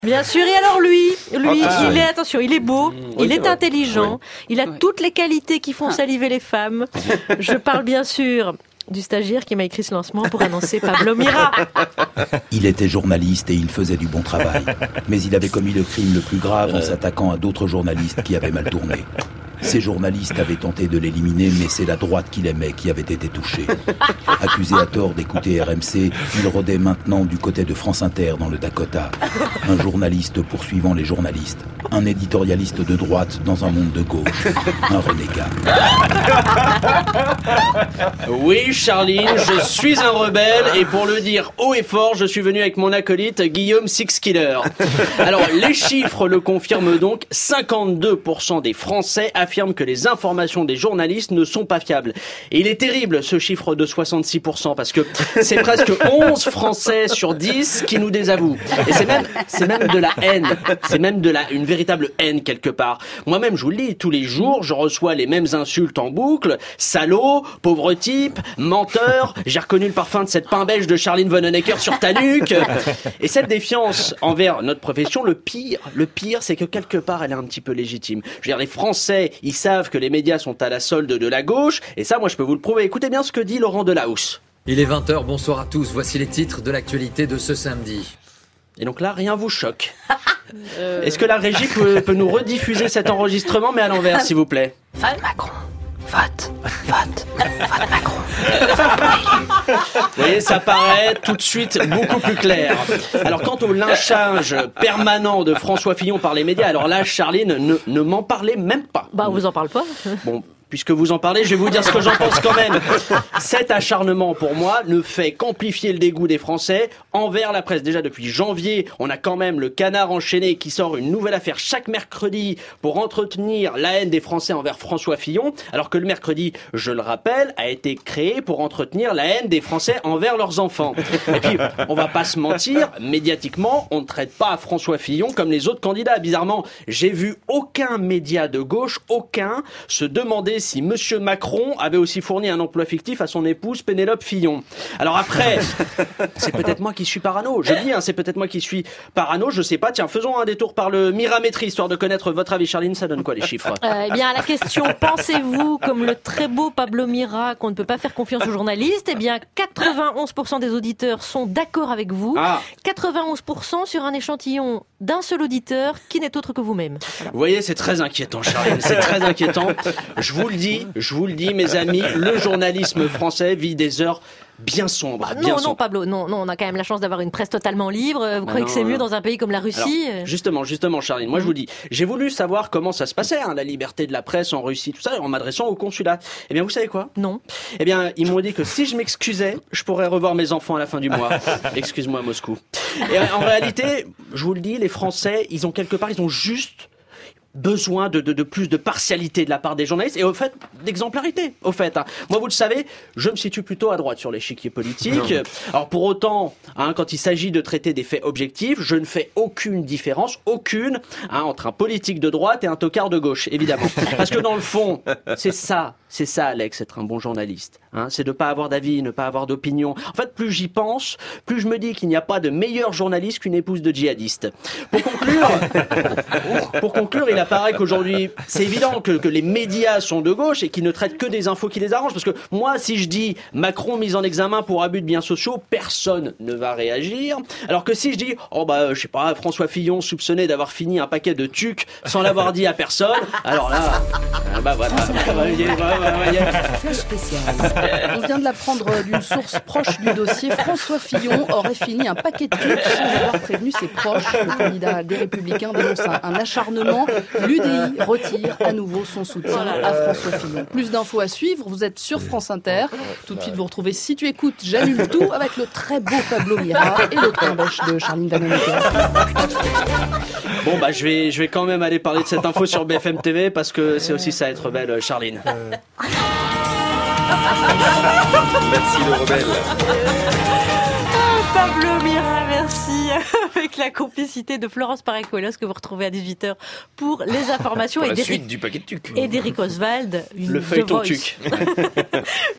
Bien sûr, et alors lui, il est beau, il est intelligent, il a toutes les qualités qui font saliver les femmes. Je parle bien sûr du stagiaire qui m'a écrit ce lancement pour annoncer Pablo Mira. Il était journaliste et il faisait du bon travail. Mais il avait commis le crime le plus grave en s'attaquant à d'autres journalistes qui avaient mal tourné. Ces journalistes avaient tenté de l'éliminer, mais c'est la droite qu'il aimait qui avait été touchée. Accusé à tort d'écouter RMC, il rôdait maintenant du côté de France Inter dans le Dakota. Un journaliste poursuivant les journalistes. Un éditorialiste de droite dans un monde de gauche. Un renégat. Oui, Charline, je suis un rebelle et pour le dire haut et fort, je suis venu avec mon acolyte Guillaume Sixkiller. Alors, les chiffres le confirment donc, 52% des Français affirment que les informations des journalistes ne sont pas fiables. Et il est terrible ce chiffre de 66% parce que c'est presque 11 Français sur 10 qui nous désavouent. Et c'est même de la haine. C'est même une véritable haine quelque part. Moi-même, je vous le dis, tous les jours, je reçois les mêmes insultes en boucle. Salaud, pauvre type, menteur, j'ai reconnu le parfum de cette pain belge de Charline Vonhonecker sur ta nuque. Et cette défiance envers notre profession, le pire, c'est que quelque part, elle est un petit peu légitime. Je veux dire, les Français, ils savent que les médias sont à la solde de la gauche, et ça, moi, je peux vous le prouver. Écoutez bien ce que dit Laurent Delahousse. Il est 20h, bonsoir à tous. Voici les titres de l'actualité de ce samedi. Et donc là, rien vous choque. Est-ce que la régie peut nous rediffuser cet enregistrement, mais à l'envers, s'il vous plaît? Vote Macron. Vote Macron. Vous voyez, ça paraît tout de suite beaucoup plus clair. Alors, quant au lynchage permanent de François Fillon par les médias, alors là, Charline, ne m'en parlez même pas. Bah, on vous en parle pas. Bon. Puisque vous en parlez, je vais vous dire ce que j'en pense quand même. Cet acharnement, pour moi, ne fait qu'amplifier le dégoût des Français envers la presse. Déjà, depuis janvier, on a quand même le Canard enchaîné qui sort une nouvelle affaire chaque mercredi pour entretenir la haine des Français envers François Fillon, alors que le mercredi, je le rappelle, a été créé pour entretenir la haine des Français envers leurs enfants. Et puis, on va pas se mentir, médiatiquement, on ne traite pas François Fillon comme les autres candidats. Bizarrement, j'ai vu aucun média de gauche, aucun, se demander si Monsieur Macron avait aussi fourni un emploi fictif à son épouse Pénélope Fillon. Alors après, c'est peut-être moi qui suis parano. Je dis, c'est peut-être moi qui suis parano. Je sais pas. Tiens, faisons un détour par le Miramétrie, histoire de connaître votre avis. Charline, ça donne quoi les chiffres? Eh bien, à la question, pensez-vous, comme le très beau Pablo Mira, qu'on ne peut pas faire confiance aux journalistes? Eh bien, 91% des auditeurs sont d'accord avec vous. 91% sur un échantillon d'un seul auditeur qui n'est autre que vous-même. Voilà. Vous voyez, c'est très inquiétant, Charline. C'est très inquiétant. Je vous le dis, mes amis, le journalisme français vit des heures bien sombre. Non, Pablo, non, on a quand même la chance d'avoir une presse totalement libre. Vous croyez que c'est mieux dans un pays comme la Russie? Alors, justement, Charline, moi je vous dis, j'ai voulu savoir comment ça se passait, la liberté de la presse en Russie, tout ça, en m'adressant au consulat. Eh bien, vous savez quoi? Non. Eh bien, ils m'ont dit que si je m'excusais, je pourrais revoir mes enfants à la fin du mois. Excuse-moi, Moscou. Et en réalité, je vous le dis, les Français, ils ont juste besoin de plus de partialité de la part des journalistes et au fait d'exemplarité. Moi, vous le savez, je me situe plutôt à droite sur l'échiquier politique. Alors pour autant, quand il s'agit de traiter des faits objectifs, je ne fais aucune différence, entre un politique de droite et un tocard de gauche, évidemment. Parce que dans le fond, c'est ça, Alex, être un bon journaliste. C'est de ne pas avoir d'avis, ne pas avoir d'opinion. En fait, plus j'y pense, plus je me dis qu'il n'y a pas de meilleur journaliste qu'une épouse de djihadiste. Pour conclure, il apparaît qu'aujourd'hui, c'est évident que les médias sont de gauche et qu'ils ne traitent que des infos qui les arrangent. Parce que moi, si je dis Macron mis en examen pour abus de biens sociaux, personne ne va réagir. Alors que si je dis, je sais pas, François Fillon soupçonné d'avoir fini un paquet de tucs sans l'avoir dit à personne, alors là, voilà. Flash spécial. On vient de l'apprendre d'une source proche du dossier. François Fillon aurait fini un paquet de tucs sans avoir prévenu ses proches. Le candidat des Républicains dénonce un acharnement. L'UDI retire à nouveau son soutien à François Fillon. Plus d'infos à suivre, vous êtes sur France Inter. Tout de suite, vous retrouvez Si tu écoutes, j'annule tout avec le très beau Pablo Mira et le train bêche de Charline Vanhoenacker. Bon, je vais quand même aller parler de cette info sur BFM TV parce que c'est aussi ça être belle, Charline. Merci le rebelle. Pablo Mira, merci. Avec la complicité de Florence Parekolos que vous retrouvez à 18h pour les informations. Pour la suite du paquet de tuc. Et d'Éric Oswald. Le feuilleton tuc.